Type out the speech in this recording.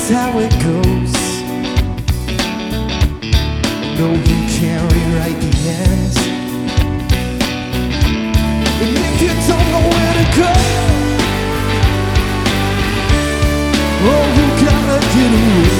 that's how it goes. No, you can't rewrite the end. And if you don't know where to go, oh, you gotta get away.